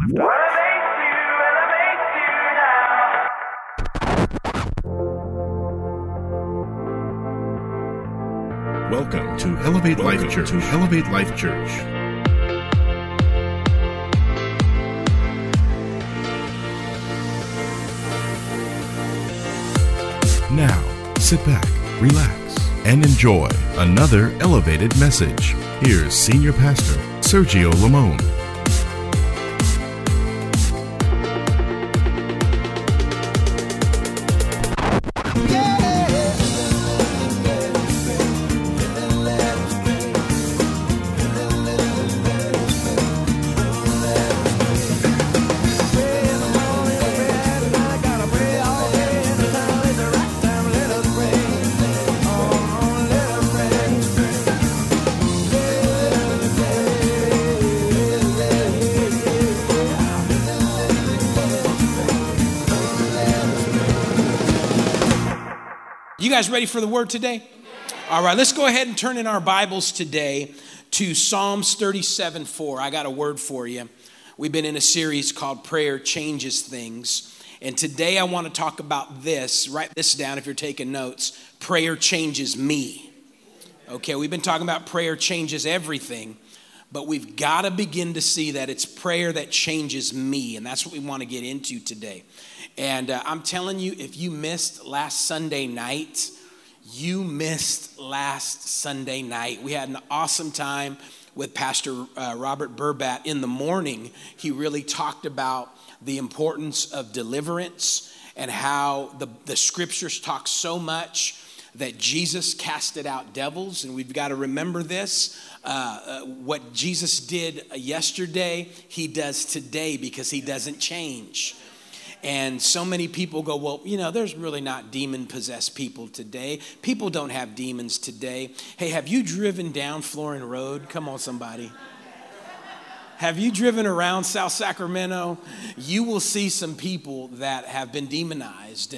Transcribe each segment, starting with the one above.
Welcome to Elevate Life Church. Now, sit back, relax, and enjoy another elevated message. Here's Senior Pastor Sergio Lamone. You guys ready for the word today? All right, let's go ahead and turn in our Bibles today to Psalms 37:4. I got a word for you. We've been in a series called Prayer Changes Things. And today I want to talk about this. Write this down if you're taking notes. Prayer changes me. Okay, we've been talking about prayer changes everything. But we've got to begin to see that it's prayer that changes me. And that's what we want to get into today. And I'm telling you, if you missed last Sunday night, you missed last Sunday night. We had an awesome time with Pastor Robert Burbat in the morning. He really talked about the importance of deliverance and how the scriptures talk so much that Jesus casted out devils. And we've got to remember this. What Jesus did yesterday, he does today because he doesn't change. And so many people go, well, you know, there's really not demon-possessed people today. People don't have demons today. Hey, have you driven down Florin Road? Come on, somebody. Have you driven around South Sacramento? You will see some people that have been demonized.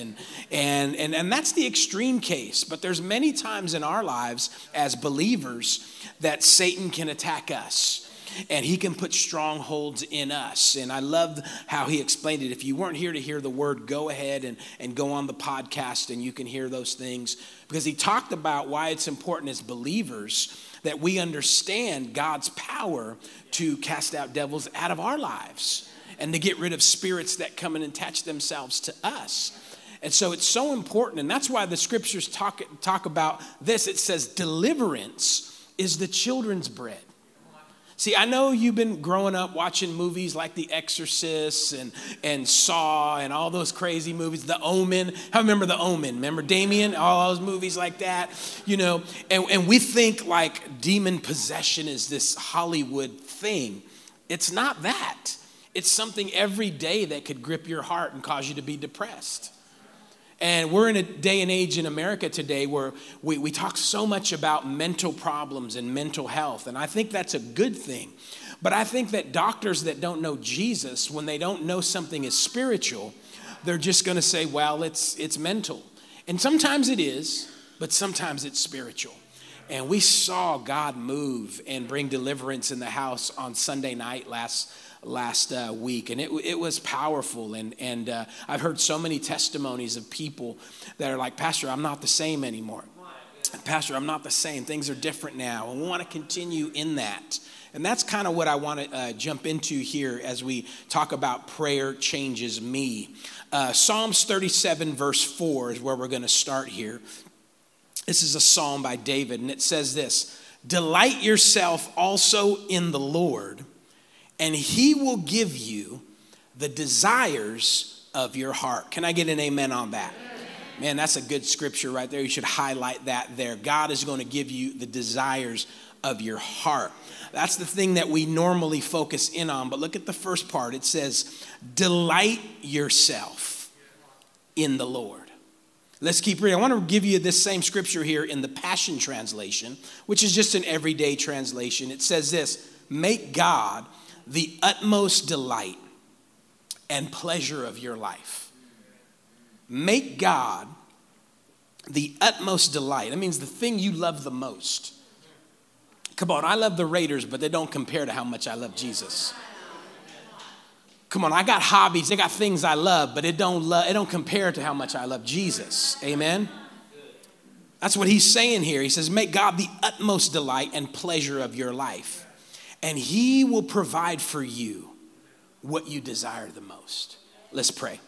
And that's the extreme case. But there's many times in our lives as believers that Satan can attack us. And he can put strongholds in us. And I love how he explained it. If you weren't here to hear the word, go ahead and go on the podcast and you can hear those things. Because he talked about why it's important as believers that we understand God's power to cast out devils out of our lives and to get rid of spirits that come and attach themselves to us. And so it's so important. And that's why the scriptures talk about this. It says deliverance is the children's bread. See, I know you've been growing up watching movies like The Exorcist and Saw and all those crazy movies, The Omen. I remember The Omen. Remember Damien? All those movies like that, you know. And we think like demon possession is this Hollywood thing. It's not that. It's something every day that could grip your heart and cause you to be depressed. And we're in a day and age in America today where we talk so much about mental problems and mental health. And I think that's a good thing. But I think that doctors that don't know Jesus, when they don't know something is spiritual, they're just going to say, well, it's mental. And sometimes it is, but sometimes it's spiritual. And we saw God move and bring deliverance in the house on Sunday night last week, and it was powerful. And I've heard so many testimonies of people that are like, Pastor, I'm not the same anymore. Pastor, I'm not the same. Things are different now. And we want to continue in that. And that's kind of what I want to jump into here as we talk about prayer changes me. Psalms 37 verse 4 is where we're going to start here. This is a psalm by David, and it says this: delight yourself also in the Lord, and he will give you the desires of your heart. Can I get an amen on that? Man, that's a good scripture right there. You should highlight that there. God is going to give you the desires of your heart. That's the thing that we normally focus in on. But look at the first part. It says, delight yourself in the Lord. Let's keep reading. I want to give you this same scripture here in the Passion Translation, which is just an everyday translation. It says this: make God the utmost delight and pleasure of your life. Make God the utmost delight. That means the thing you love the most. Come on, I love the Raiders, but they don't compare to how much I love Jesus. Come on, I got hobbies, I got things I love, but it don't compare to how much I love Jesus. Amen? That's what he's saying here. He says, make God the utmost delight and pleasure of your life, and he will provide for you what you desire the most. Let's pray.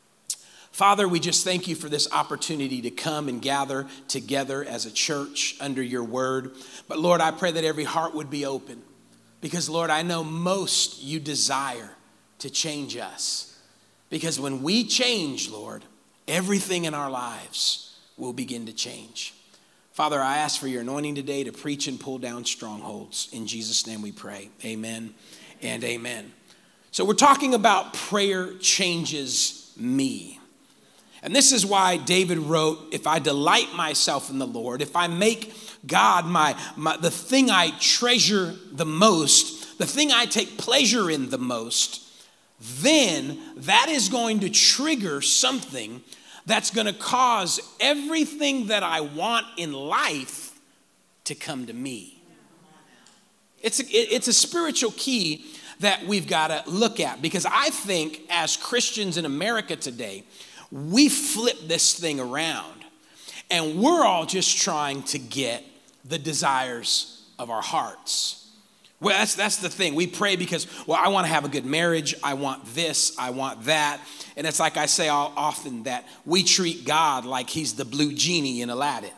Father, we just thank you for this opportunity to come and gather together as a church under your word. But Lord, I pray that every heart would be open, because Lord, I know most you desire to change us. Because when we change, Lord, everything in our lives will begin to change. Father, I ask for your anointing today to preach and pull down strongholds. In Jesus' name we pray. Amen and amen. So we're talking about prayer changes me. And this is why David wrote, if I delight myself in the Lord, if I make God the thing I treasure the most, the thing I take pleasure in the most, then that is going to trigger something that's going to cause everything that I want in life to come to me. It's a spiritual key that we've got to look at, because I think as Christians in America today, we flip this thing around and we're all just trying to get the desires of our hearts. Well, that's the thing. We pray because, well, I want to have a good marriage. I want this. I want that. And it's like I say often that we treat God like he's the blue genie in Aladdin.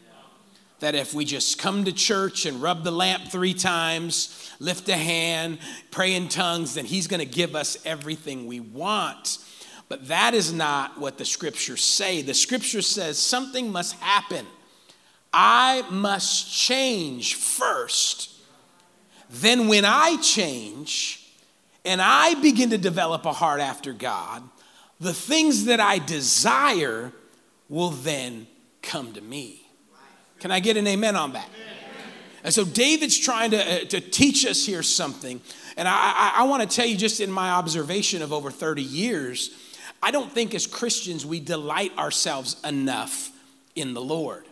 That if we just come to church and rub the lamp 3 times, lift a hand, pray in tongues, then he's going to give us everything we want. But that is not what the scriptures say. The scripture says something must happen. I must change first. Then when I change and I begin to develop a heart after God, the things that I desire will then come to me. Can I get an amen on that? And so David's trying to teach us here something. And I want to tell you, just in my observation of over 30 years, I don't think as Christians we delight ourselves enough in the Lord.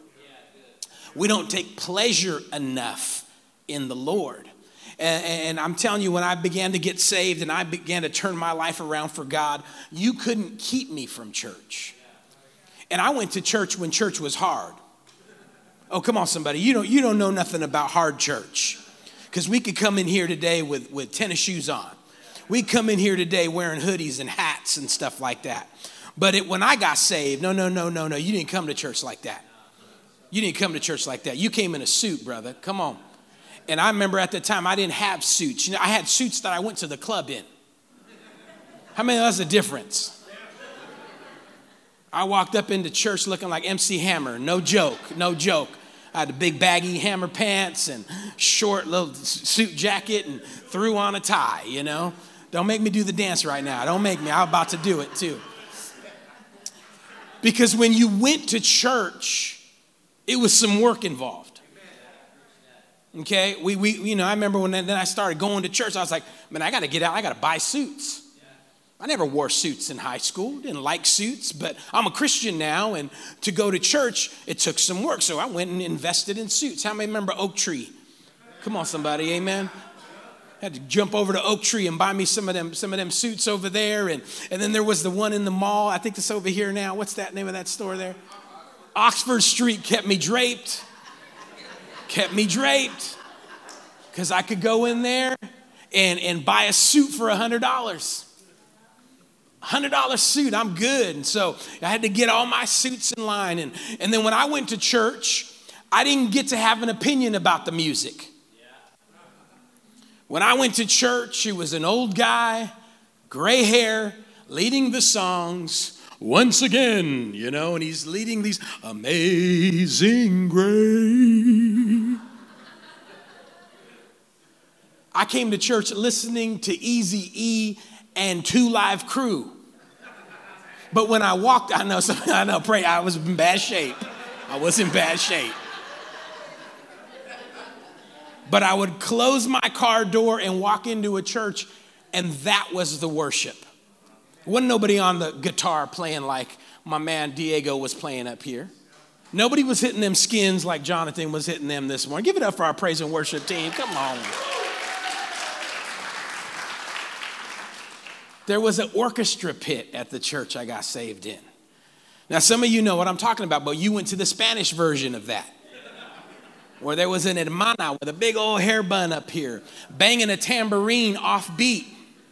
We don't take pleasure enough in the Lord. And I'm telling you, when I began to get saved and I began to turn my life around for God, you couldn't keep me from church. And I went to church when church was hard. Oh, come on, somebody. You don't know nothing about hard church. Because we could come in here today with tennis shoes on. We come in here today wearing hoodies and hats and stuff like that. But when I got saved, no. You didn't come to church like that. You didn't come to church like that. You came in a suit, brother. Come on. And I remember at the time I didn't have suits. You know, I had suits that I went to the club in. How many of us a difference? I walked up into church looking like MC Hammer. No joke. I had the big baggy Hammer pants and short little suit jacket and threw on a tie, you know. Don't make me do the dance right now. Don't make me. I'm about to do it too. Because when you went to church, it was some work involved. Okay, I remember when then I started going to church, I was like, man, I got to get out. I got to buy suits. I never wore suits in high school, didn't like suits, but I'm a Christian now, and to go to church, it took some work, so I went and invested in suits. How many remember Oak Tree? Come on, somebody, amen? Had to jump over to Oak Tree and buy me some of them suits over there, and then there was the one in the mall. I think it's over here now. What's that name of that store there? Oxford Street kept me draped. Because I could go in there and buy a suit for $100. $100 suit, I'm good. And so I had to get all my suits in line. And then when I went to church, I didn't get to have an opinion about the music. When I went to church, it was an old guy, gray hair, leading the songs. Once again, and he's leading these Amazing Grace. I came to church listening to Eazy-E and 2 Live Crew. But when I walked, I was in bad shape. But I would close my car door and walk into a church, and that was the worship. Wasn't nobody on the guitar playing like my man Diego was playing up here. Nobody was hitting them skins like Jonathan was hitting them this morning. Give it up for our praise and worship team. Come on. There was an orchestra pit at the church I got saved in. Now, some of you know what I'm talking about, but you went to the Spanish version of that, where there was an hermana with a big old hair bun up here, banging a tambourine off beat,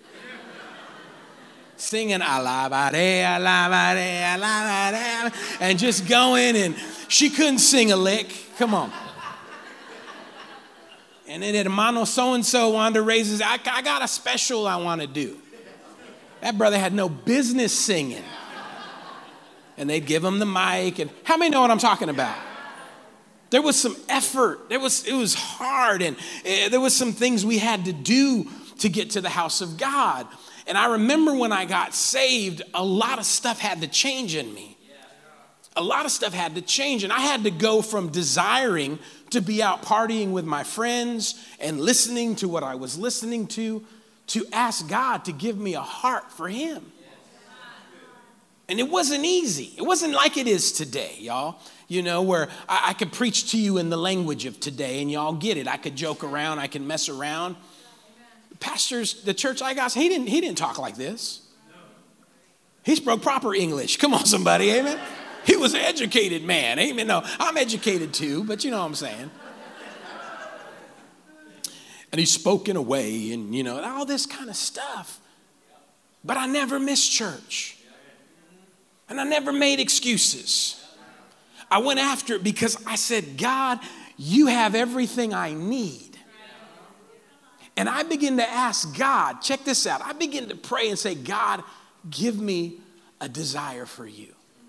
singing alabare, alabare, alabare, and just going, and she couldn't sing a lick. Come on. And then hermano so-and-so wanted to raise his, I got a special I want to do. That brother had no business singing. And they'd give him the mic. And how many know what I'm talking about? There was some effort. It was hard. And there was some things we had to do to get to the house of God. And I remember when I got saved, a lot of stuff had to change in me. A lot of stuff had to change. And I had to go from desiring to be out partying with my friends and listening to what I was listening to ask God to give me a heart for him. And it wasn't easy. It wasn't like it is today, y'all. You know, where I could preach to you in the language of today and y'all get it. I could joke around. I can mess around. Pastors, the church I got, he didn't talk like this. He spoke proper English. Come on, somebody, amen? He was an educated man, amen? No, I'm educated too, but you know what I'm saying. And he spoke in a way and, you know, all this kind of stuff. But I never missed church. And I never made excuses. I went after it because I said, God, you have everything I need. And I begin to ask God, check this out. I begin to pray and say, God, give me a desire for you.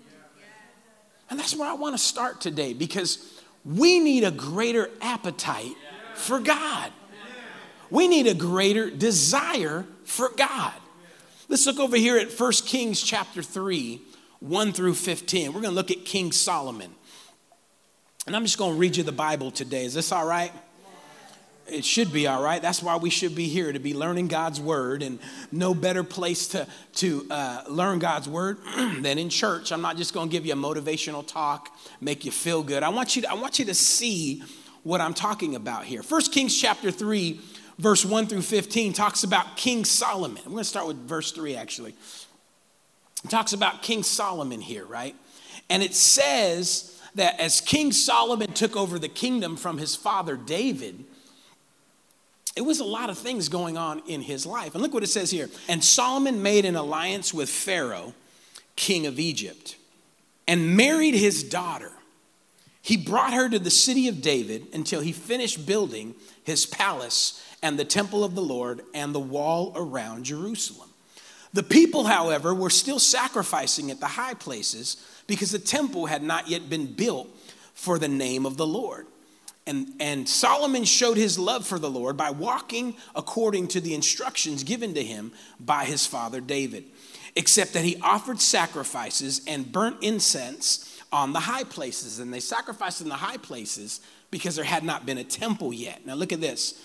And that's where I want to start today, because we need a greater appetite for God. We need a greater desire for God. Let's look over here at 1 Kings chapter 3, 1 through 15. We're going to look at King Solomon. And I'm just going to read you the Bible today. Is this all right? It should be all right. That's why we should be here, to be learning God's word, and no better place to learn God's word than in church. I'm not just going to give you a motivational talk, make you feel good. I want you to see what I'm talking about here. 1 Kings chapter 3, verse 1 through 15 talks about King Solomon. I'm going to start with verse 3, actually. It talks about King Solomon here, right? And it says that as King Solomon took over the kingdom from his father David, it was a lot of things going on in his life. And look what it says here. And Solomon made an alliance with Pharaoh, king of Egypt, and married his daughter. He brought her to the city of David until he finished building his palace and the temple of the Lord and the wall around Jerusalem. The people, however, were still sacrificing at the high places because the temple had not yet been built for the name of the Lord. And Solomon showed his love for the Lord by walking according to the instructions given to him by his father David, except that he offered sacrifices and burnt incense on the high places. And they sacrificed in the high places because there had not been a temple yet. Now look at this.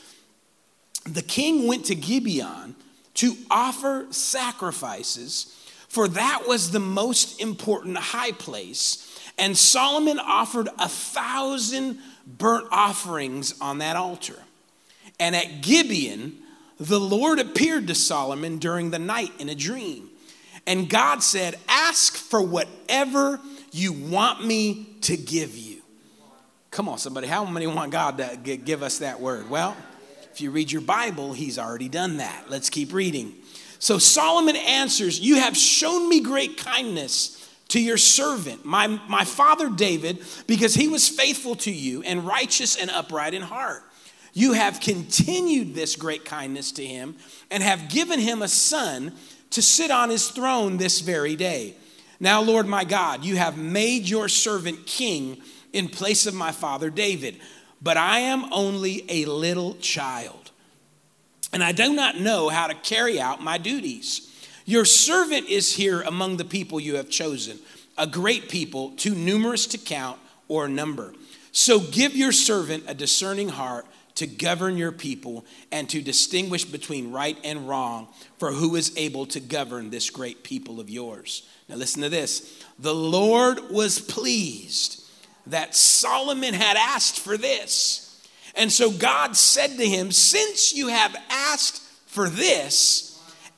The king went to Gibeon to offer sacrifices, for that was the most important high place. And Solomon offered 1,000 burnt offerings on that altar. And at Gibeon, the Lord appeared to Solomon during the night in a dream. And God said, ask for whatever you want me to give you. Come on, somebody. How many want God to give us that word? Well, if you read your Bible, he's already done that. Let's keep reading. So Solomon answers, you have shown me great kindness to your servant, my father David, because he was faithful to you and righteous and upright in heart. You have continued this great kindness to him and have given him a son to sit on his throne this very day. Now, Lord my God, you have made your servant king in place of my father David, but I am only a little child, and I do not know how to carry out my duties. Your servant is here among the people you have chosen, a great people, too numerous to count or number. So give your servant a discerning heart to govern your people and to distinguish between right and wrong, for who is able to govern this great people of yours? Now listen to this. The Lord was pleased that Solomon had asked for this. And so God said to him, since you have asked for this,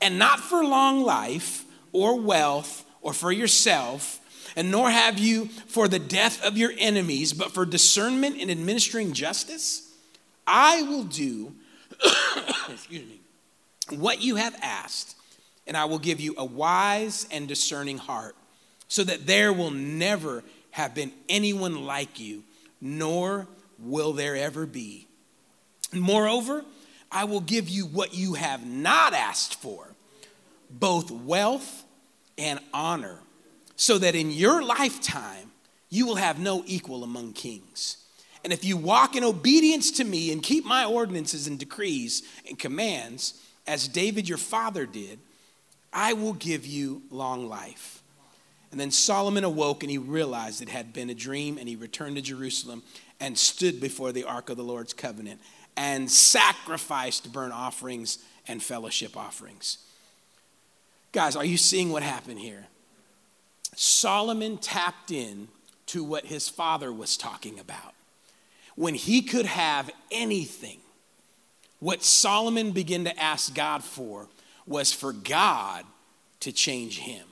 and not for long life or wealth or for yourself, and nor have you for the death of your enemies, but for discernment in administering justice? I will do excuse me, what you have asked, and I will give you a wise and discerning heart, so that there will never have been anyone like you, nor will there ever be. Moreover, I will give you what you have not asked for, both wealth and honor, so that in your lifetime you will have no equal among kings. And if you walk in obedience to me and keep my ordinances and decrees and commands, as David your father did, I will give you long life. And then Solomon awoke and he realized it had been a dream, and he returned to Jerusalem and stood before the ark of the Lord's covenant and sacrificed burnt offerings and fellowship offerings. Guys, are you seeing what happened here? Solomon tapped in to what his father was talking about. When he could have anything, what Solomon began to ask God for was for God to change him.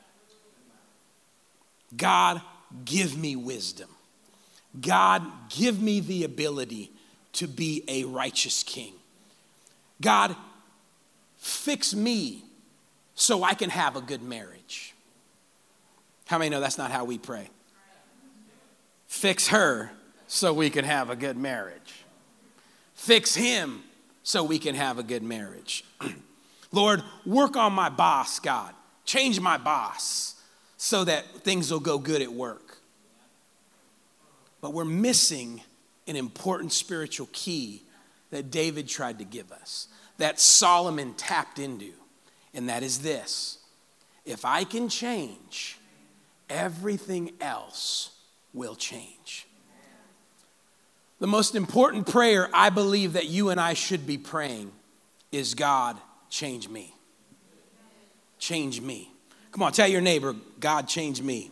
God, give me wisdom. God, give me the ability to be a righteous king. God, fix me so I can have a good marriage. How many know that's not how we pray? Fix her so we can have a good marriage. Fix him so we can have a good marriage. Lord, work on my boss, God. Change my boss so that things will go good at work. But we're missing an important spiritual key that David tried to give us, that Solomon tapped into, and that is this: if I can change, everything else will change. The most important prayer I believe that you and I should be praying is, God, change me. Change me. Come on, tell your neighbor, God, change me.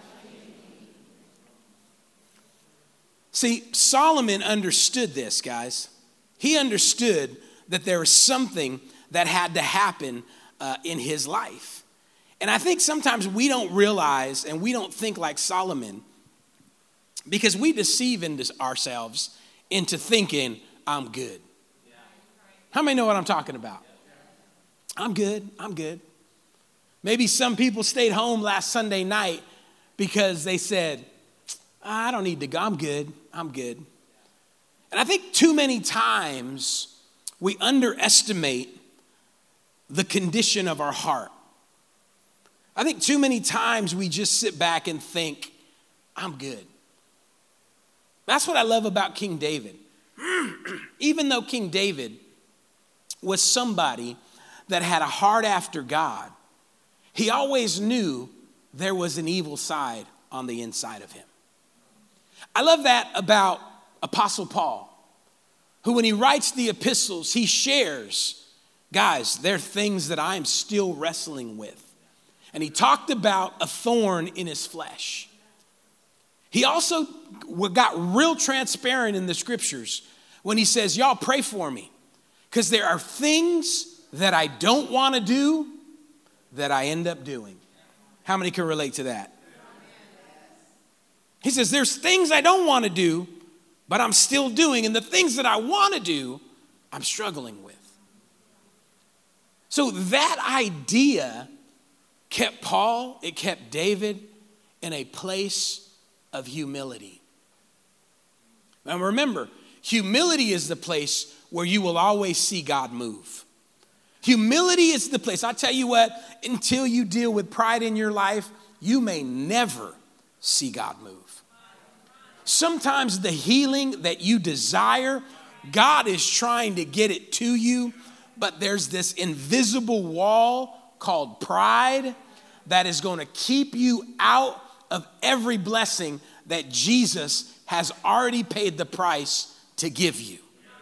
See, Solomon understood this, guys. He understood that there was something that had to happen in his life. And I think sometimes we don't realize and we don't think like Solomon because we deceive ourselves into thinking, I'm good. How many know what I'm talking about? I'm good. I'm good. Maybe some people stayed home last Sunday night because they said, I don't need to go. I'm good. I'm good. And I think too many times we underestimate the condition of our heart. I think too many times we just sit back and think, I'm good. That's what I love about King David. Even though King David was somebody that had a heart after God, he always knew there was an evil side on the inside of him. I love that about Apostle Paul, who when he writes the epistles, he shares, guys, there are things that I'm still wrestling with. And he talked about a thorn in his flesh. He also got real transparent in the scriptures when he says, y'all pray for me, because there are things that I don't want to do that I end up doing. How many can relate to that? He says, there's things I don't want to do, but I'm still doing. And the things that I want to do, I'm struggling with. So that idea kept Paul, it kept David in a place of humility. Now remember, humility is the place where you will always see God move. Humility is the place. I tell you what, until you deal with pride in your life, you may never see God move. Sometimes the healing that you desire, God is trying to get it to you, but there's this invisible wall called pride that is going to keep you out of every blessing that Jesus has already paid the price to give you.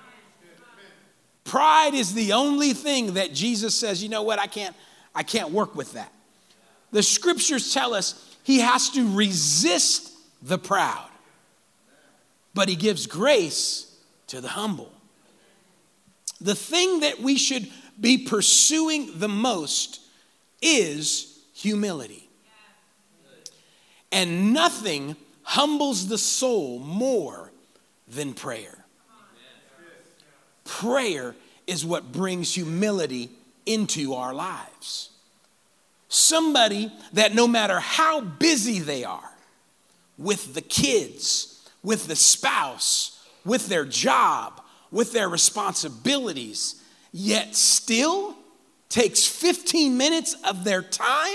Pride is the only thing that Jesus says, you know what, I can't work with that. The scriptures tell us he has to resist the proud, but he gives grace to the humble. The thing that we should be pursuing the most is humility. And nothing humbles the soul more than prayer. Prayer is what brings humility into our lives. Somebody that no matter how busy they are with the kids, with the spouse, with their job, with their responsibilities, yet still takes 15 minutes of their time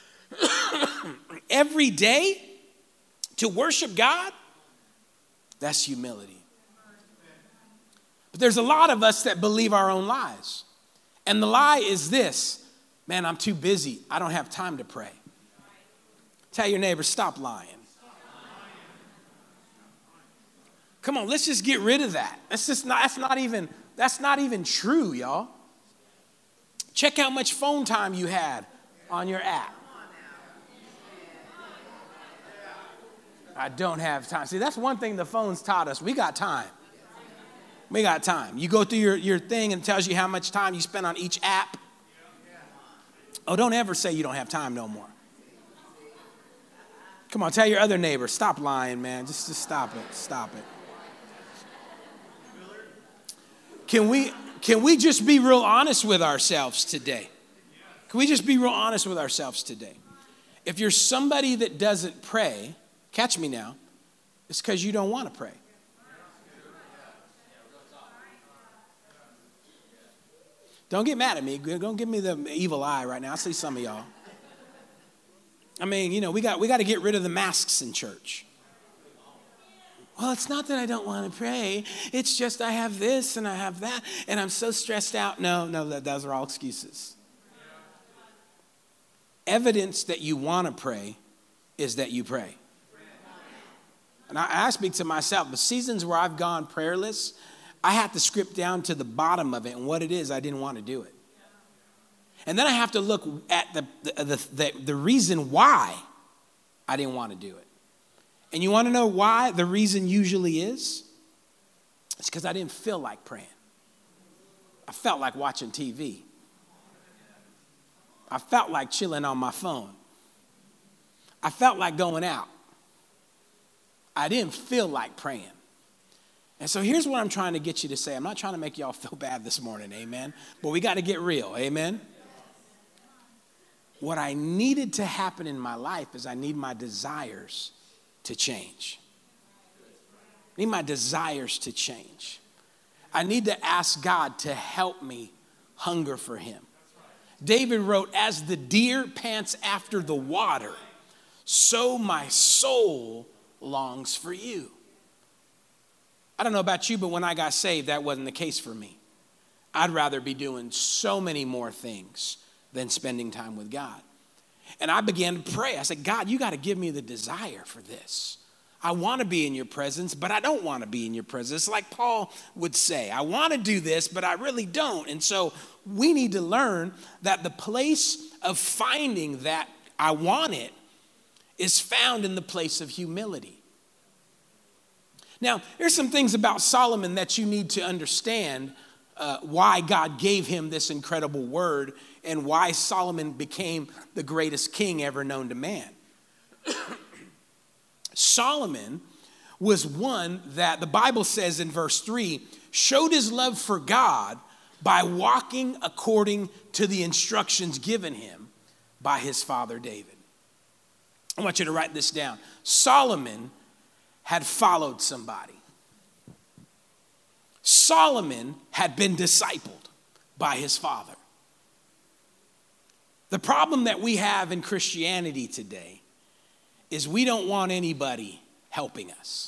every day to worship God, that's humility. But there's a lot of us that believe our own lies. And the lie is this: man, I'm too busy. I don't have time to pray. Tell your neighbor, stop lying. Come on, let's just get rid of that. That's not even true, y'all. Check how much phone time you had on your app. I don't have time. See, that's one thing the phones taught us. We got time. We got time. You go through your thing and it tells you how much time you spend on each app. Oh, don't ever say you don't have time no more. Come on, tell your other neighbor, stop lying, man. Just stop it. Stop it. Can we just be real honest with ourselves today? Can we just be real honest with ourselves today? If you're somebody that doesn't pray, catch me now, it's because you don't want to pray. Don't get mad at me. Don't give me the evil eye right now. I see some of y'all. I mean, we got to get rid of the masks in church. Well, it's not that I don't want to pray. It's just I have this and I have that, and I'm so stressed out. No, those are all excuses. Evidence that you want to pray is that you pray. And I speak to myself, the seasons where I've gone prayerless, I had to script down to the bottom of it and what it is I didn't want to do it. And then I have to look at the reason why I didn't want to do it. And you want to know why the reason usually is? It's because I didn't feel like praying. I felt like watching TV. I felt like chilling on my phone. I felt like going out. I didn't feel like praying. And so here's what I'm trying to get you to say. I'm not trying to make y'all feel bad this morning, amen? But we got to get real, amen? What I needed to happen in my life is I need my desires to change. I need my desires to change. I need to ask God to help me hunger for him. David wrote, as the deer pants after the water, so my soul longs for you. I don't know about you, but when I got saved, that wasn't the case for me. I'd rather be doing so many more things than spending time with God. And I began to pray. I said, God, you got to give me the desire for this. I want to be in your presence, but I don't want to be in your presence. Like Paul would say, I want to do this, but I really don't. And so we need to learn that the place of finding that I want it is found in the place of humility. Now, there's some things about Solomon that you need to understand why God gave him this incredible word and why Solomon became the greatest king ever known to man. Solomon was one that the Bible says in verse 3, showed his love for God by walking according to the instructions given him by his father David. I want you to write this down. Solomon had followed somebody. Solomon had been discipled by his father. The problem that we have in Christianity today is we don't want anybody helping us.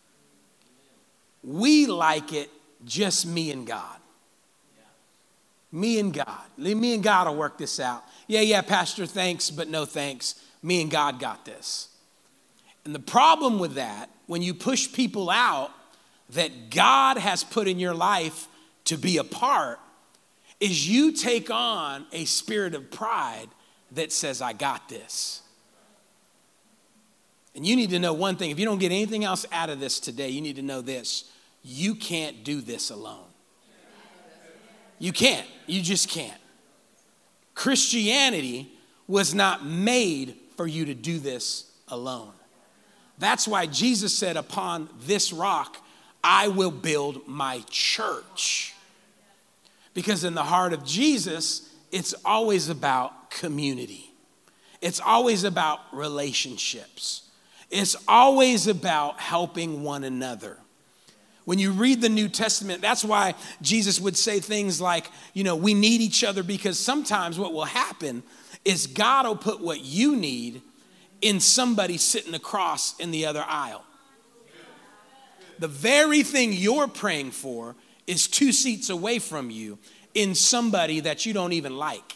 We like it just me and God. Me and God. Me and God will work this out. Yeah, Pastor, thanks, but no thanks. Me and God got this. And the problem with that, when you push people out that God has put in your life to be a part, is you take on a spirit of pride that says, I got this. And you need to know one thing. If you don't get anything else out of this today, you need to know this. You can't do this alone. You can't. You just can't. Christianity was not made for you to do this alone. That's why Jesus said, upon this rock, I will build my church. Because in the heart of Jesus, it's always about community. It's always about relationships. It's always about helping one another. When you read the New Testament, that's why Jesus would say things like, we need each other, because sometimes what will happen is God will put what you need in somebody sitting across in the other aisle. The very thing you're praying for is 2 seats away from you in somebody that you don't even like.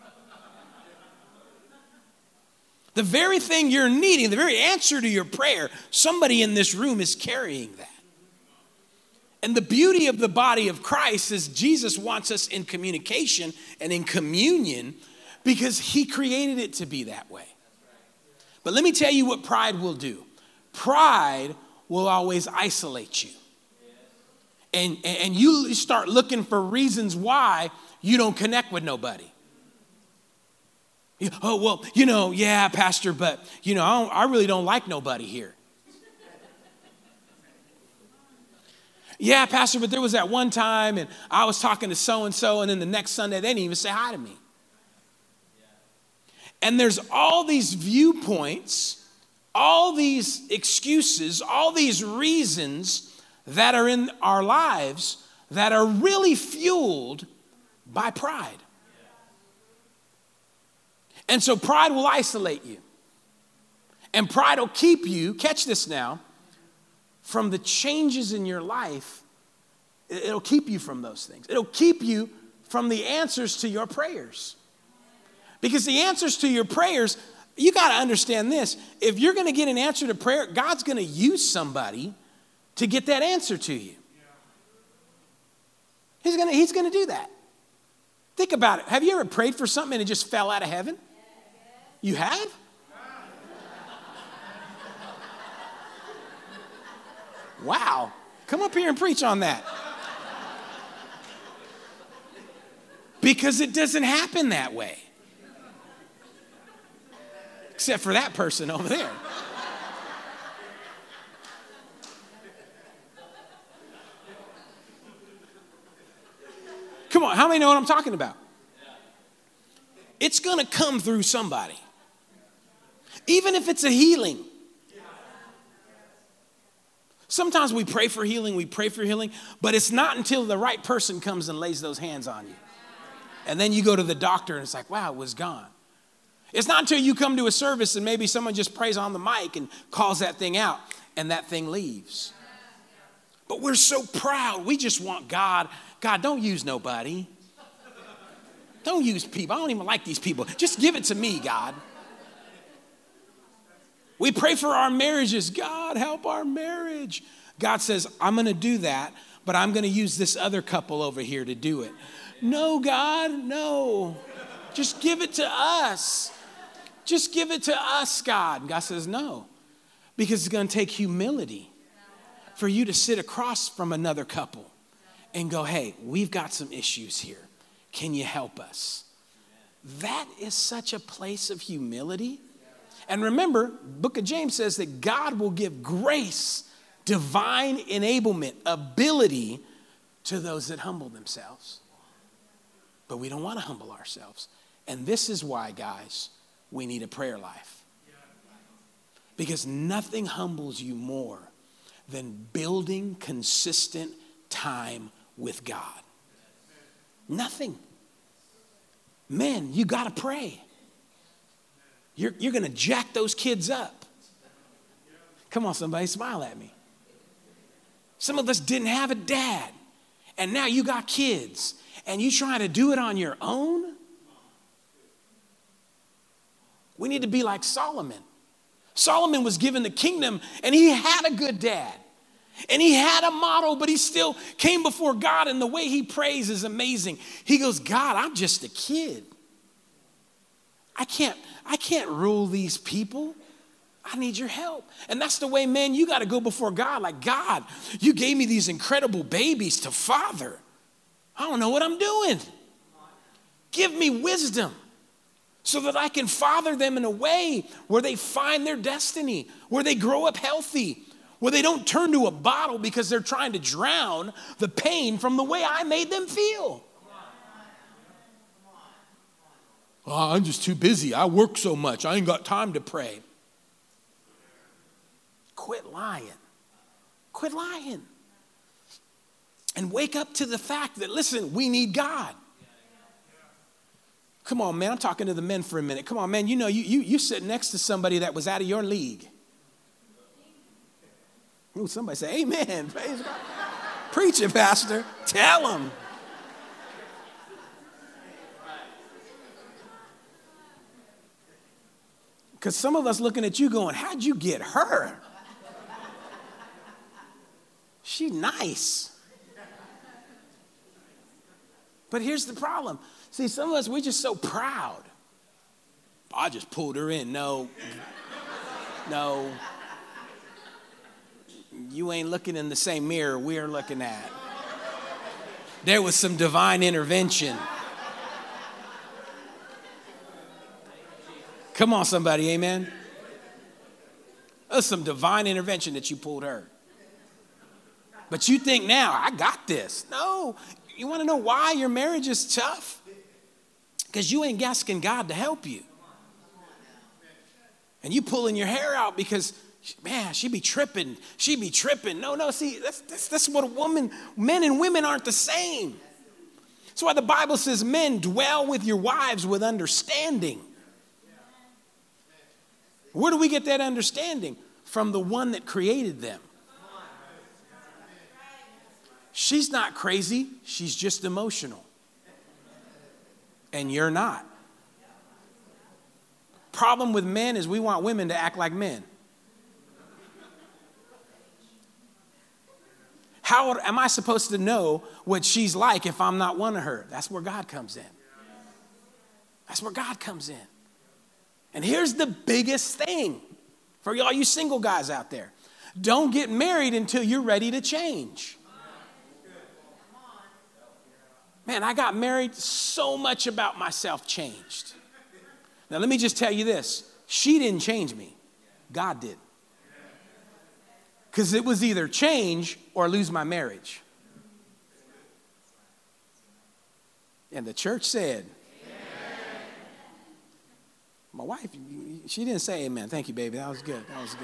The very thing you're needing, the very answer to your prayer, somebody in this room is carrying that. And the beauty of the body of Christ is Jesus wants us in communication and in communion because he created it to be that way. But let me tell you what pride will do. Pride will always isolate you. And you start looking for reasons why you don't connect with nobody. Oh, well, yeah, Pastor, but, I really don't like nobody here. Yeah, Pastor, but there was that one time and I was talking to so-and-so, and then the next Sunday, they didn't even say hi to me. And there's all these viewpoints, all these excuses, all these reasons that are in our lives that are really fueled by pride. And so pride will isolate you. And pride will keep you, catch this now, from the changes in your life. It'll keep you from those things. It'll keep you from the answers to your prayers. Because the answers to your prayers, you got to understand this. If you're going to get an answer to prayer, God's going to use somebody to get that answer to you. He's going to do that. Think about it. Have you ever prayed for something and it just fell out of heaven? You have? Wow. Come up here and preach on that. Because it doesn't happen that way. Except for that person over there. Come on, how many know what I'm talking about? It's going to come through somebody. Even if it's a healing. Sometimes we pray for healing, but it's not until the right person comes and lays those hands on you. And then you go to the doctor and it's like, wow, it was gone. It's not until you come to a service and maybe someone just prays on the mic and calls that thing out and that thing leaves. But we're so proud. We just want God. God, don't use nobody. Don't use people. I don't even like these people. Just give it to me, God. We pray for our marriages. God, help our marriage. God says, I'm going to do that, but I'm going to use this other couple over here to do it. No, God, no. Just give it to us. Just give it to us, God. And God says, no, because it's going to take humility for you to sit across from another couple and go, hey, we've got some issues here. Can you help us? That is such a place of humility. And remember, Book of James says that God will give grace, divine enablement, ability to those that humble themselves. But we don't want to humble ourselves. And this is why, guys, we need a prayer life. Because nothing humbles you more than building consistent time with God. Nothing. Men, you got to pray. You're going to jack those kids up. Come on, somebody, smile at me. Some of us didn't have a dad, and now you got kids, and you trying to do it on your own? We need to be like Solomon. Solomon was given the kingdom, and he had a good dad. And he had a model, but he still came before God, and the way he prays is amazing. He goes, God, I'm just a kid. I can't rule these people. I need your help. And that's the way, man, you got to go before God. Like, God, you gave me these incredible babies to father. I don't know what I'm doing. Give me wisdom so that I can father them in a way where they find their destiny, where they grow up healthy, where they don't turn to a bottle because they're trying to drown the pain from the way I made them feel. Oh, I'm just too busy. I work so much. I ain't got time to pray. Quit lying. Quit lying. And wake up to the fact that, listen, we need God. Come on, man. I'm talking to the men for a minute. Come on, man. You know, you sit next to somebody that was out of your league. Ooh, somebody say, amen. Praise God. Preach it, Pastor. Tell them. Because some of us looking at you going, how'd you get her? She nice. But here's the problem. See, some of us, we're just so proud. I just pulled her in. No. You ain't looking in the same mirror we're looking at. There was some divine intervention. Come on, somebody, amen? There's some divine intervention that you pulled her. But you think now, I got this. No. You want to know why your marriage is tough? Because you ain't asking God to help you. And you pulling your hair out because, man, she be tripping. She be tripping. No, see, that's what a woman, men and women aren't the same. That's why the Bible says, men, dwell with your wives with understanding. Where do we get that understanding? From the one that created them. She's not crazy. She's just emotional. And you're not. Problem with men is we want women to act like men. How am I supposed to know what she's like if I'm not one of her? That's where God comes in. That's where God comes in. And here's the biggest thing for y'all, you single guys out there. Don't get married until you're ready to change. Man, I got married, so much about myself changed. Now, let me just tell you this. She didn't change me. God did. Because it was either change or lose my marriage. And the church said, amen. My wife, she didn't say amen. Thank you, baby. That was good. That was good.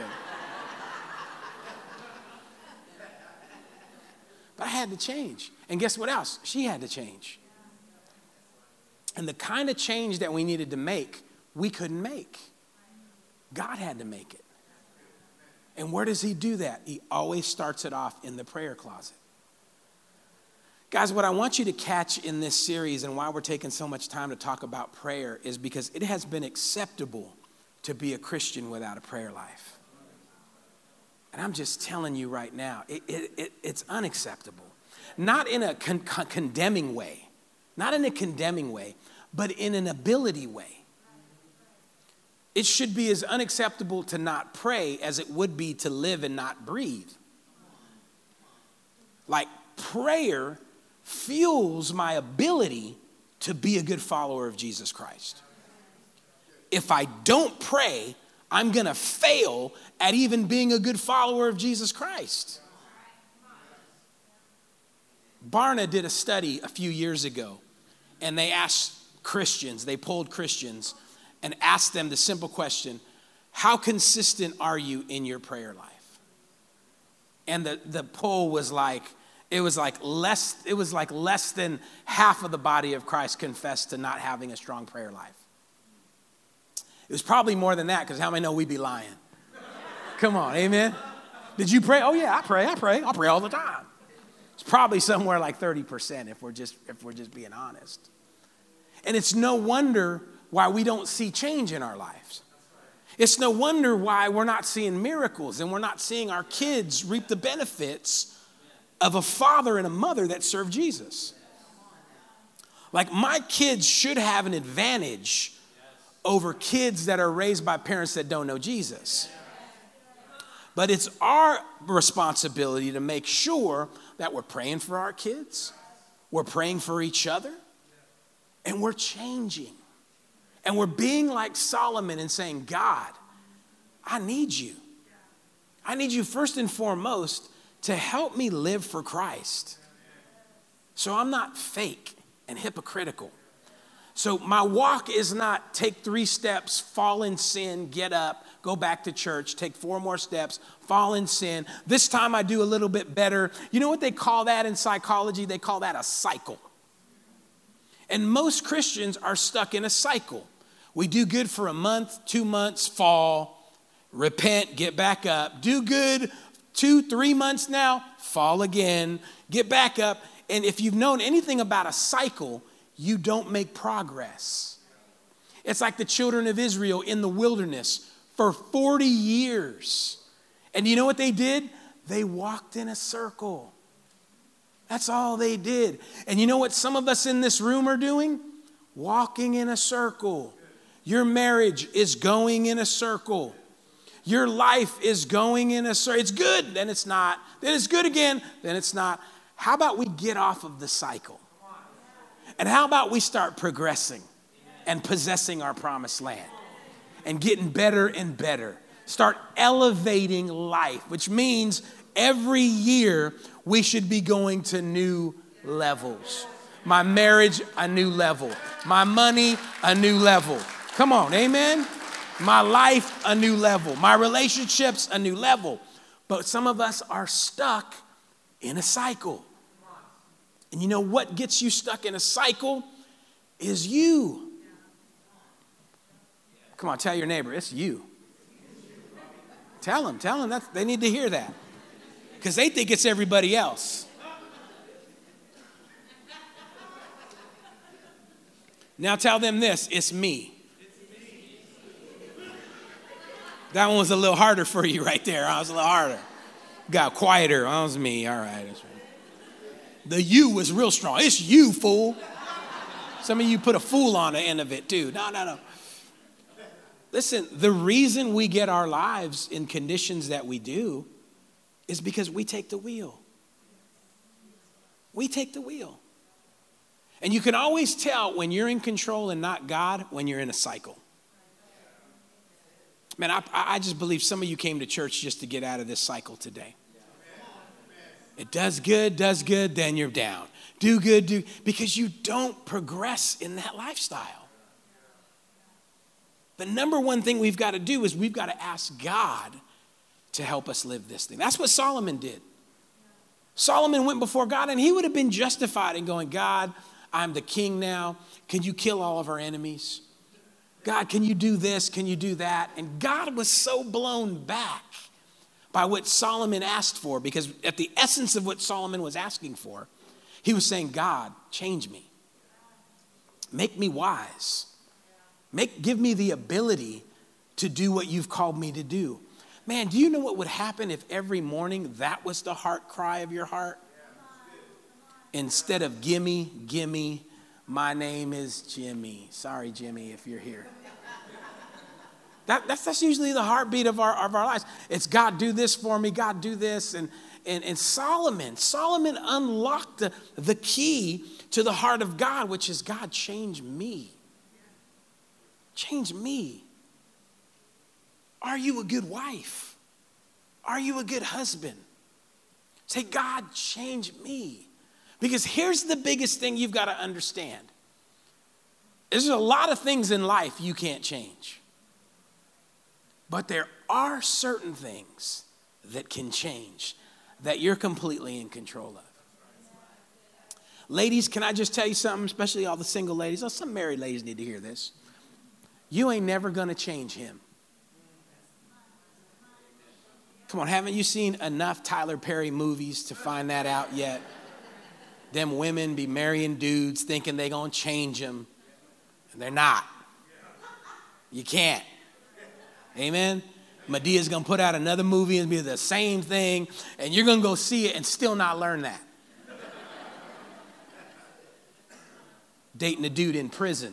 But I had to change. And guess what else? She had to change. And the kind of change that we needed to make, we couldn't make. God had to make it. And where does he do that? He always starts it off in the prayer closet. Guys, what I want you to catch in this series and why we're taking so much time to talk about prayer is because it has been acceptable to be a Christian without a prayer life. And I'm just telling you right now, it's unacceptable. Not in a condemning way, not in a condemning way, but in an ability way. It should be as unacceptable to not pray as it would be to live and not breathe. Like prayer fuels my ability to be a good follower of Jesus Christ. If I don't pray, I'm going to fail at even being a good follower of Jesus Christ. Barna did a study a few years ago, and they asked Christians, they polled Christians, and asked them the simple question, how consistent are you in your prayer life? And the poll was like, it was like less than half of the body of Christ confessed to not having a strong prayer life. It was probably more than that, because how many know we be lying? Come on, amen? Did you pray? Oh yeah, I pray. I'll pray all the time. It's probably somewhere like 30% if we're just being honest. And it's no wonder why we don't see change in our lives. It's no wonder why we're not seeing miracles and we're not seeing our kids reap the benefits of a father and a mother that serve Jesus. Like my kids should have an advantage over kids that are raised by parents that don't know Jesus. But it's our responsibility to make sure that we're praying for our kids, we're praying for each other, and and we're changing. And we're being like Solomon and saying, God, I need you. I need you first and foremost to help me live for Christ. So I'm not fake and hypocritical. So my walk is not take 3 steps, fall in sin, get up, go back to church, take 4 more steps, fall in sin. This time I do a little bit better. You know what they call that in psychology? They call that a cycle. And most Christians are stuck in a cycle. We do good for a month, 2 months, fall, repent, get back up. Do good 2-3 months now, fall again, get back up. And if you've known anything about a cycle, you don't make progress. It's like the children of Israel in the wilderness for 40 years. And you know what they did? They walked in a circle. That's all they did. And you know what some of us in this room are doing? Walking in a circle. Your marriage is going in a circle. Your life is going in a circle. It's good, then it's not. Then it's good again, then it's not. How about we get off of the cycle? And how about we start progressing and possessing our promised land and getting better and better? Start elevating life, which means every year we should be going to new levels. My marriage, a new level. My money, a new level. Come on, amen? My life, a new level. My relationships, a new level. But some of us are stuck in a cycle. And you know what gets you stuck in a cycle is you. Come on, tell your neighbor, it's you. Tell them that they need to hear that. Because they think it's everybody else. Now tell them this, it's me. That one was a little harder for you right there. I was a little harder. Got quieter. That was me. All right. That's right. The you was real strong. It's you, fool. Some of you put a fool on the end of it too. No. Listen, the reason we get our lives in conditions that we do is because we take the wheel. We take the wheel. And you can always tell when you're in control and not God when you're in a cycle. Man, I just believe some of you came to church just to get out of this cycle today. It does good, then you're down. Do good, because you don't progress in that lifestyle. The number one thing we've got to do is we've got to ask God to help us live this thing. That's what Solomon did. Solomon went before God and he would have been justified in going, God, I'm the king now. Can you kill all of our enemies? God, can you do this? Can you do that? And God was so blown back by what Solomon asked for, because at the essence of what Solomon was asking for, he was saying, God, change me. Make me wise. Give me the ability to do what you've called me to do. Man, do you know what would happen if every morning that was the heart cry of your heart? Instead of gimme, my name is Jimmy. Sorry, Jimmy, if you're here. That's usually the heartbeat of our lives. It's God, do this for me. God, do this. And Solomon unlocked the key to the heart of God, which is, God, change me. Change me. Are you a good wife? Are you a good husband? Say, God, change me. Because here's the biggest thing you've got to understand. There's a lot of things in life you can't change. But there are certain things that can change that you're completely in control of. Ladies, can I just tell you something, especially all the single ladies? Oh, some married ladies need to hear this. You ain't never going to change him. Come on, haven't you seen enough Tyler Perry movies to find that out yet? Them women be marrying dudes thinking they going to change them, and they're not. You can't. Amen? Medea's going to put out another movie and be the same thing, and you're going to go see it and still not learn that. Dating a dude in prison.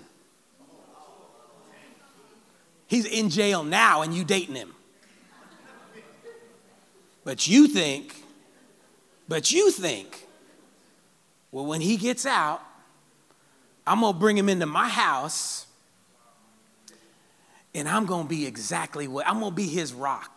He's in jail now and you dating him. But you think, well, when he gets out, I'm going to bring him into my house, and I'm going to be I'm going to be his rock.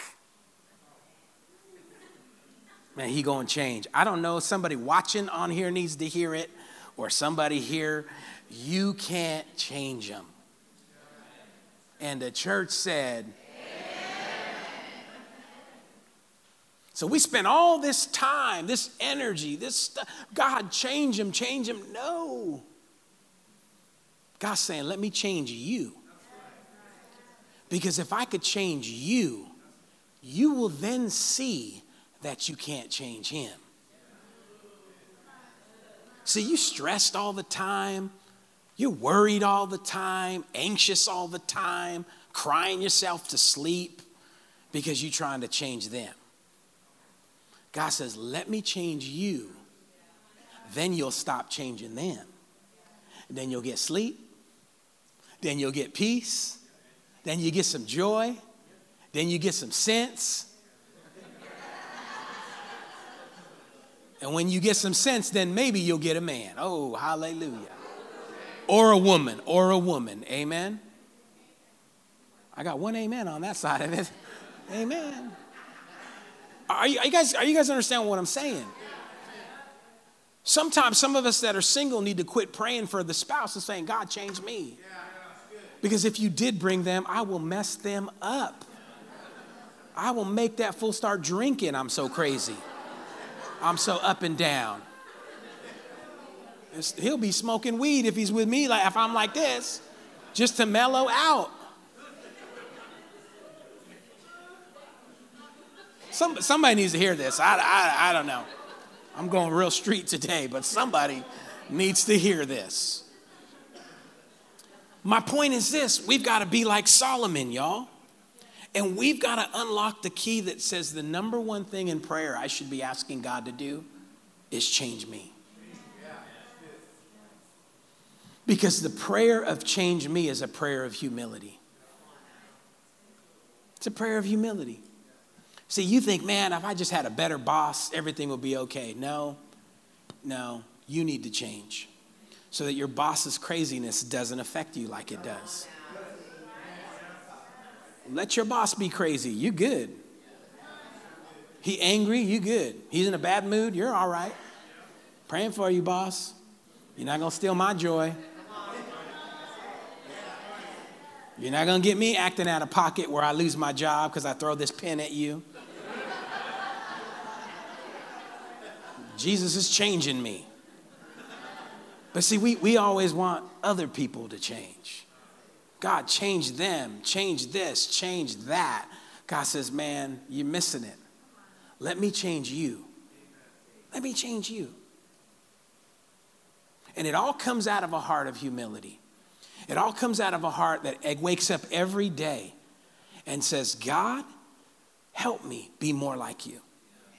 Man, he going to change. I don't know, somebody watching on here needs to hear it, or somebody here, you can't change him. And the church said, so we spent all this time, this energy, this stuff. God, change him, change him. No. God's saying, let me change you. Because if I could change you, you will then see that you can't change him. See, you stressed all the time. You're worried all the time, anxious all the time, crying yourself to sleep because you're trying to change them. God says, let me change you. Then you'll stop changing them. Then you'll get sleep. Then you'll get peace. Then you get some joy. Then you get some sense. And when you get some sense, then maybe you'll get a man. Oh, hallelujah. Or a woman. Amen. I got one amen on that side of it. Amen. Are you guys understand what I'm saying? Sometimes some of us that are single need to quit praying for the spouse and saying, God, change me. Because if you did bring them, I will mess them up. I will make that fool start drinking. I'm so crazy. I'm so up and down. He'll be smoking weed if he's with me, like if I'm like this, just to mellow out. Somebody needs to hear this. I don't know. I'm going real street today, but somebody needs to hear this. My point is this. We've got to be like Solomon, y'all. And we've got to unlock the key that says the number one thing in prayer I should be asking God to do is change me. Because the prayer of change me is a prayer of humility. It's a prayer of humility. See, you think, man, if I just had a better boss, everything would be okay. No, you need to change so that your boss's craziness doesn't affect you like it does. Let your boss be crazy. You good. He angry. You good. He's in a bad mood. You're all right. Praying for you, boss. You're not going to steal my joy. You're not going to get me acting out of pocket where I lose my job because I throw this pen at you. Jesus is changing me. But see, we always want other people to change. God, change them, change this, change that. God says, man, you're missing it. Let me change you. Let me change you. And it all comes out of a heart of humility. It all comes out of a heart that wakes up every day and says, God, help me be more like you.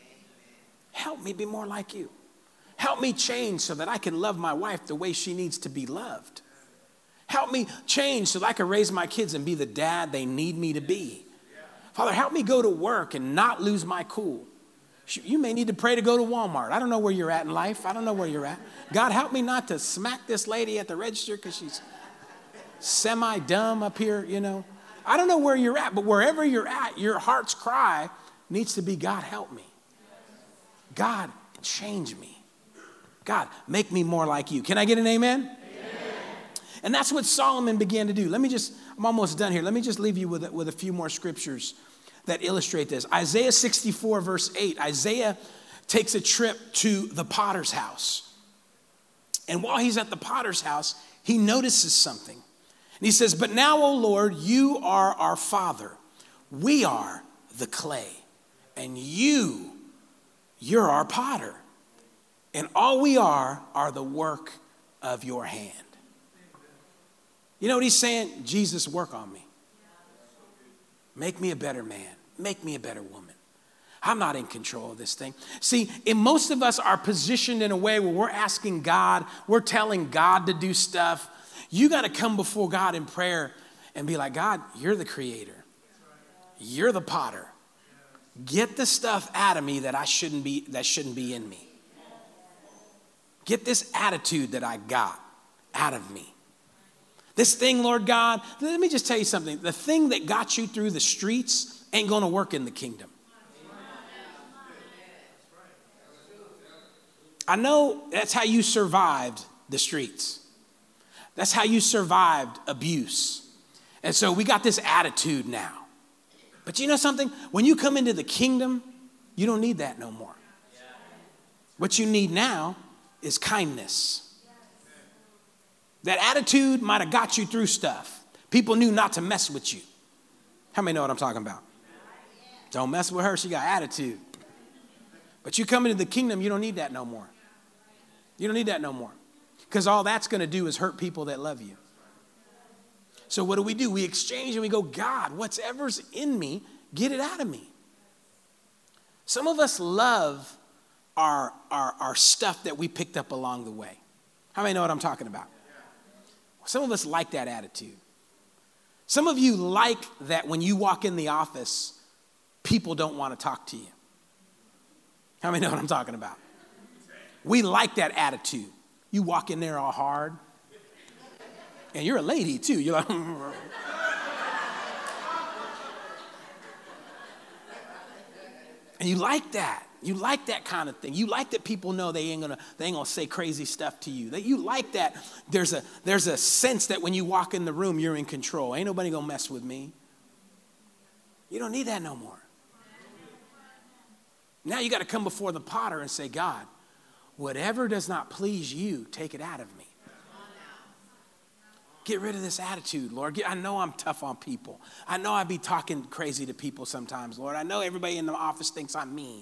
Help me be more like you. Help me change so that I can love my wife the way she needs to be loved. Help me change so that I can raise my kids and be the dad they need me to be. Father, help me go to work and not lose my cool. You may need to pray to go to Walmart. I don't know where you're at in life. I don't know where you're at. God, help me not to smack this lady at the register because she's semi-dumb up here, you know. I don't know where you're at, but wherever you're at, your heart's cry needs to be, God, help me. God, change me. God, make me more like you. Can I get an amen? Amen. And that's what Solomon began to do. I'm almost done here. Let me just leave you with a few more scriptures that illustrate this. Isaiah 64, verse 8. Isaiah takes a trip to the potter's house. And while he's at the potter's house, he notices something. And he says, but now, O Lord, you are our Father. We are the clay. And you're our potter. And all we are the work of your hand. You know what he's saying? Jesus, work on me. Make me a better man. Make me a better woman. I'm not in control of this thing. See, most of us are positioned in a way where we're asking God, we're telling God to do stuff. You got to come before God in prayer and be like, God, you're the creator. You're the potter. Get the stuff out of me that shouldn't be in me. Get this attitude that I got out of me. This thing, Lord God, let me just tell you something. The thing that got you through the streets ain't going to work in the kingdom. I know that's how you survived the streets. That's how you survived abuse. And so we got this attitude now. But you know something? When you come into the kingdom, you don't need that no more. What you need now is kindness. That attitude might have got you through stuff. People knew not to mess with you. How many know what I'm talking about? Don't mess with her. She got attitude. But you come into the kingdom, you don't need that no more. You don't need that no more. Because all that's going to do is hurt people that love you. So what do? We exchange and we go, God, whatever's in me, get it out of me. Some of us love our stuff that we picked up along the way. How many know what I'm talking about? Some of us like that attitude. Some of you like that when you walk in the office, people don't want to talk to you. How many know what I'm talking about? We like that attitude. You walk in there all hard. And you're a lady too. You're like, and you like that. You like that kind of thing. You like that people know they ain't gonna say crazy stuff to you. That you like that there's a sense that when you walk in the room, you're in control. Ain't nobody gonna mess with me. You don't need that no more. Now you got to come before the potter and say, God, whatever does not please you, take it out of me. Get rid of this attitude, Lord. I know I'm tough on people. I know I be talking crazy to people sometimes, Lord. I know everybody in the office thinks I'm mean.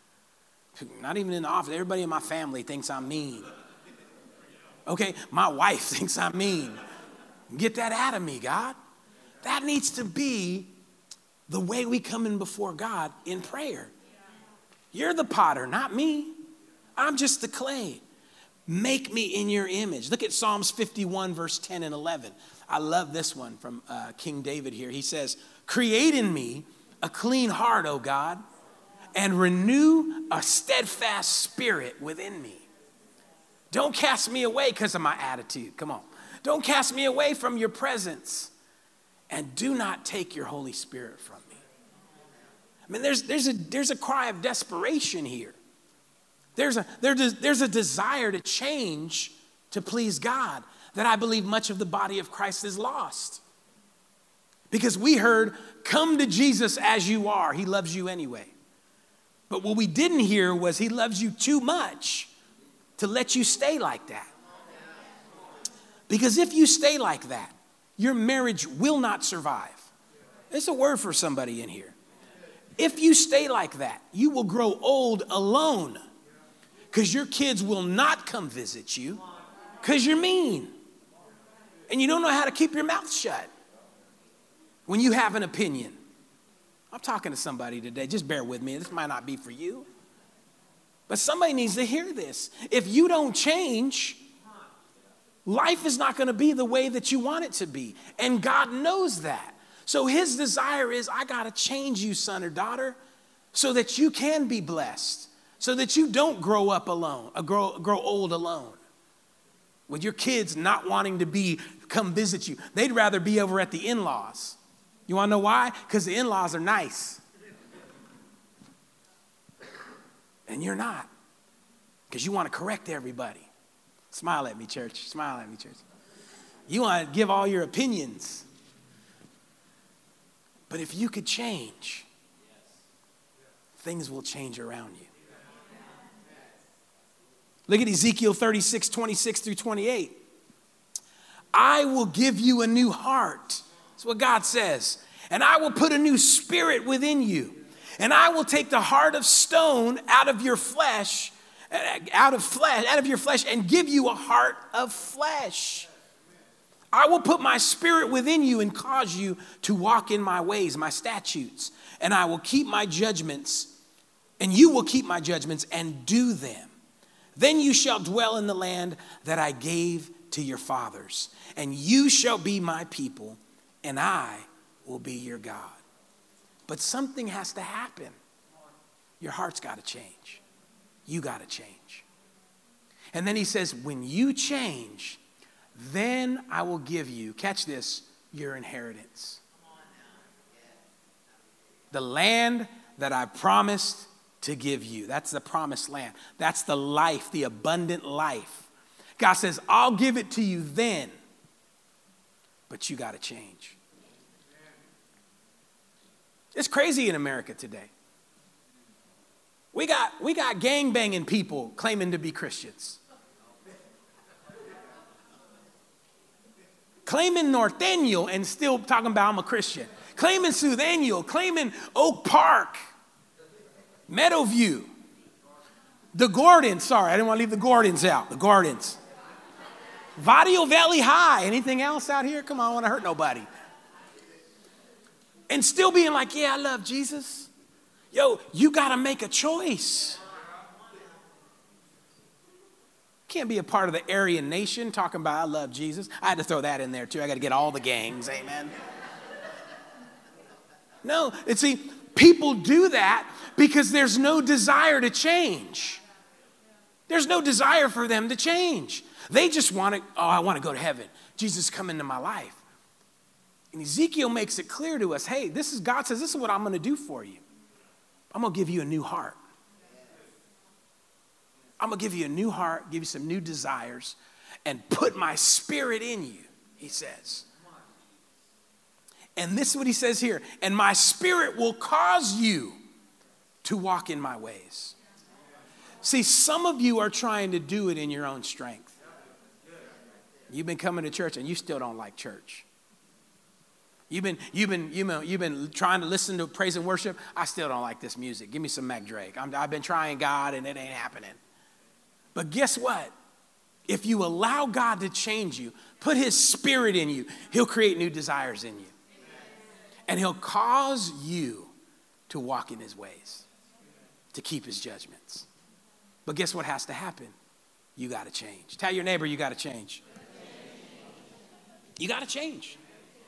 Not even in the office. Everybody in my family thinks I'm mean. Okay, my wife thinks I'm mean. Get that out of me, God. That needs to be the way we come in before God in prayer. You're the potter, not me. I'm just the clay. Make me in your image. Look at Psalms 51, verse 10 and 11. I love this one from King David here. He says, create in me a clean heart, O God, and renew a steadfast spirit within me. Don't cast me away because of my attitude. Come on. Don't cast me away from your presence. And do not take your Holy Spirit from me. I mean, there's a cry of desperation here. There's a desire to change to please God that I believe much of the body of Christ is lost. Because we heard, come to Jesus as you are. He loves you anyway. But what we didn't hear was he loves you too much to let you stay like that. Because if you stay like that, your marriage will not survive. It's a word for somebody in here. If you stay like that, you will grow old alone. Because your kids will not come visit you because you're mean. And you don't know how to keep your mouth shut when you have an opinion. I'm talking to somebody today. Just bear with me. This might not be for you. But somebody needs to hear this. If you don't change, life is not going to be the way that you want it to be. And God knows that. So his desire is, I got to change you, son or daughter, so that you can be blessed. So that you don't grow up alone, grow old alone. With your kids not wanting to come visit you. They'd rather be over at the in-laws. You want to know why? Because the in-laws are nice. And you're not. Because you want to correct everybody. Smile at me, church. Smile at me, church. You want to give all your opinions. But if you could change, things will change around you. Look at Ezekiel 36, 26 through 28. I will give you a new heart. That's what God says. And I will put a new spirit within you. And I will take the heart of stone out of your flesh, and give you a heart of flesh. I will put my spirit within you and cause you to walk in my ways, my statutes. And I will keep my judgments, and you will keep my judgments and do them. Then you shall dwell in the land that I gave to your fathers, and you shall be my people, and I will be your God. But something has to happen. Your heart's got to change. You got to change. And then he says, when you change, then I will give you, catch this, your inheritance. The land that I promised to give you. That's the promised land. That's the life, the abundant life. God says, I'll give it to you then, but you got to change. It's crazy in America today. We got gangbanging people claiming to be Christians. Claiming Northenial and still talking about I'm a Christian. Claiming Southenial, claiming Oak Park, Meadowview, the Gordons. Sorry, I didn't want to leave the Gordons out. The Gordons. Vadio Valley High. Anything else out here? Come on, I don't want to hurt nobody. And still being like, yeah, I love Jesus. Yo, you got to make a choice. Can't be a part of the Aryan nation talking about I love Jesus. I had to throw that in there too. I got to get all the gangs. Amen. No, and see, people do that because there's no desire to change. There's no desire for them to change. They just want to, I want to go to heaven. Jesus, come into my life. And Ezekiel makes it clear to us, hey, God says, this is what I'm going to do for you. I'm going to give you a new heart. I'm going to give you a new heart, give you some new desires, and put my spirit in you, he says. And this is what he says here. And my spirit will cause you to walk in my ways. See, some of you are trying to do it in your own strength. You've been coming to church and you still don't like church. You've been trying to listen to praise and worship. I still don't like this music. Give me some Mac Drake. I've been trying God and it ain't happening. But guess what? If you allow God to change you, put his spirit in you, he'll create new desires in you. And he'll cause you to walk in his ways, to keep his judgments. But guess what has to happen? You got to change. Tell your neighbor you got to change. You got to change.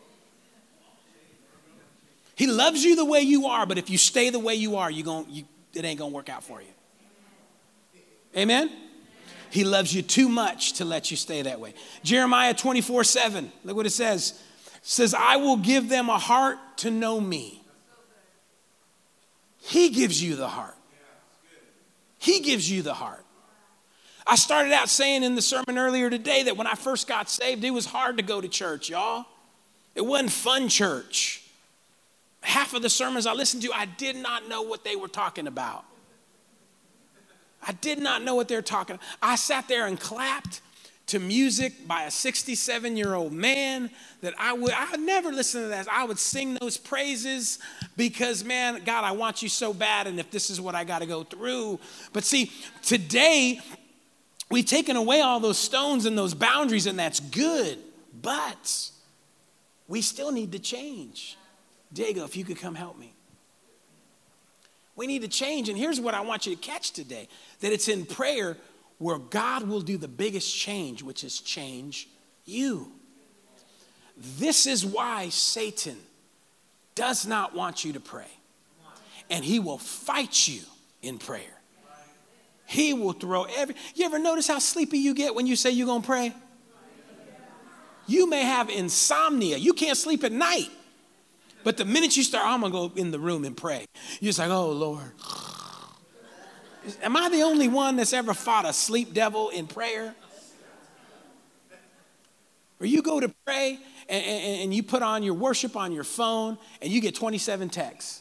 He loves you the way you are, but if you stay the way you are, it ain't going to work out for you. Amen? He loves you too much to let you stay that way. Jeremiah 24:7, look what it says. It says, I will give them a heart to know me. He gives you the heart. He gives you the heart. I started out saying in the sermon earlier today that when I first got saved, it was hard to go to church, y'all. It wasn't fun church. Half of the sermons I listened to, I did not know what they were talking about. I did not know what they were talking about. I sat there and clapped to music by a 67-year-old man that I would never listen to that. I would sing those praises because, man, God, I want you so bad, and if this is what I got to go through. But see, today, we've taken away all those stones and those boundaries, and that's good. But we still need to change. Diego, if you could come help me. We need to change. And here's what I want you to catch today. That it's in prayer where God will do the biggest change, which is change you. This is why Satan does not want you to pray. And he will fight you in prayer. He will throw you ever notice how sleepy you get when you say you're going to pray? You may have insomnia. You can't sleep at night. But the minute you start, I'm going to go in the room and pray. You're just like, oh, Lord. Am I the only one that's ever fought a sleep devil in prayer? Or you go to pray and you put on your worship on your phone and you get 27 texts.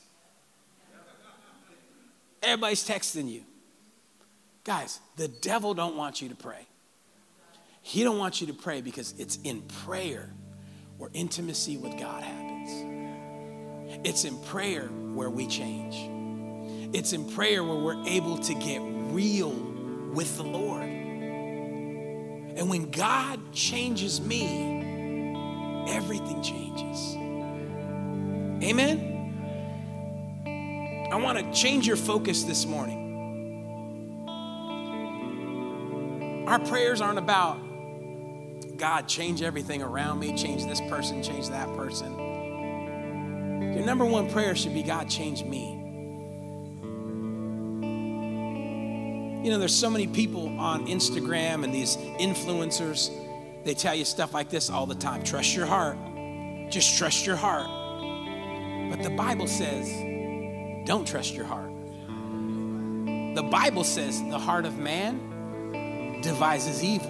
Everybody's texting you. Guys, the devil don't want you to pray. He don't want you to pray because it's in prayer where intimacy with God happens. It's in prayer where we change. It's in prayer where we're able to get real with the Lord. And when God changes me, everything changes. Amen? I want to change your focus this morning. Our prayers aren't about, God, change everything around me, change this person, change that person. Your number one prayer should be, God, change me. You know, there's so many people on Instagram and these influencers They tell you stuff like this all the time. Trust your heart. Just trust your heart. But the Bible says, don't trust your heart. The Bible says the heart of man devises evil.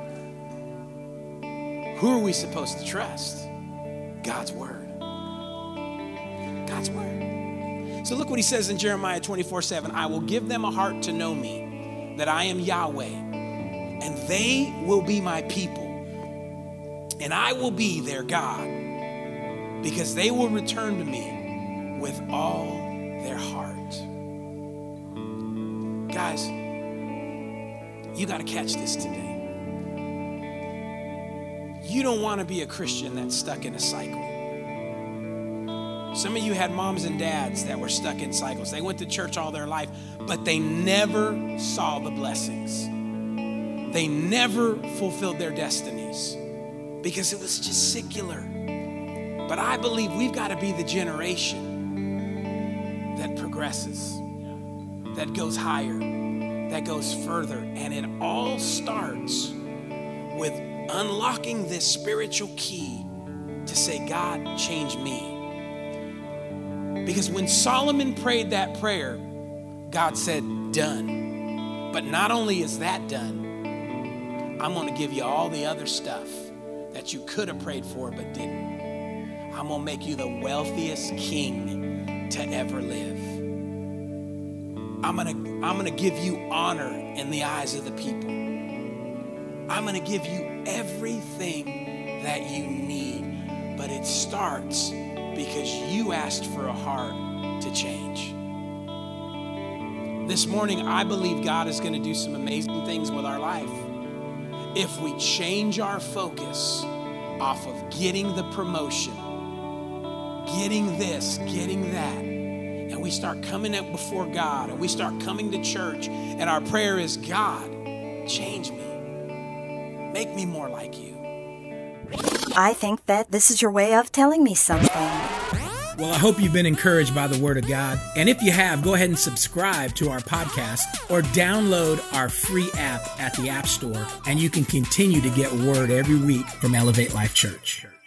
Who are we supposed to trust? God's word. God's word. So look what he says in Jeremiah 24:7. I will give them a heart to know me, that I am Yahweh, and they will be my people, and I will be their God, because they will return to me with all their heart. Guys, you got to catch this today. You don't want to be a Christian that's stuck in a cycle. Some of you had moms and dads that were stuck in cycles. They went to church all their life, but they never saw the blessings. They never fulfilled their destinies because it was just secular. But I believe we've got to be the generation that progresses, that goes higher, that goes further. And it all starts with unlocking this spiritual key to say, God, change me. Because when Solomon prayed that prayer, God said, done. But not only is that done, I'm going to give you all the other stuff that you could have prayed for but didn't. I'm going to make you the wealthiest king to ever live. I'm going to give you honor in the eyes of the people. I'm going to give you everything that you need. But it starts because you asked for a heart to change. This morning, I believe God is going to do some amazing things with our life if we change our focus off of getting the promotion, getting this, getting that, and we start coming up before God and we start coming to church, and our prayer is, God, change me. Make me more like you. I think that this is your way of telling me something. Well, I hope you've been encouraged by the Word of God. And if you have, go ahead and subscribe to our podcast or download our free app at the App Store, and you can continue to get Word every week from Elevate Life Church.